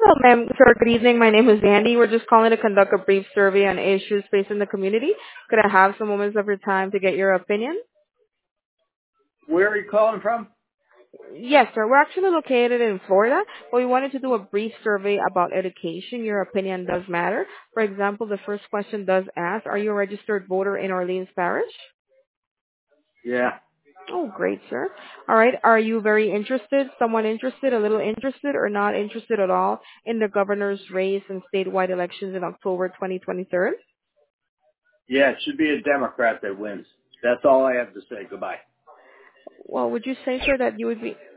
Hello, ma'am. Sir, good evening. My name is Andy. We're just calling to conduct a brief survey on issues facing the community. Could I have some moments of your time to get your opinion? Where are you calling from? Yes, sir. We're actually located in Florida, but we wanted to do a brief survey about education. Your opinion does matter. For example, the first question does ask, are you a registered voter in Orleans Parish? Yeah. Oh, great, sir. All right. Are you very interested, someone interested, a little interested, or not interested at all in the governor's race and statewide elections in October 2023? Yeah, it should be a Democrat that wins. That's all I have to say. Goodbye. Well, would you say, sir, that you would be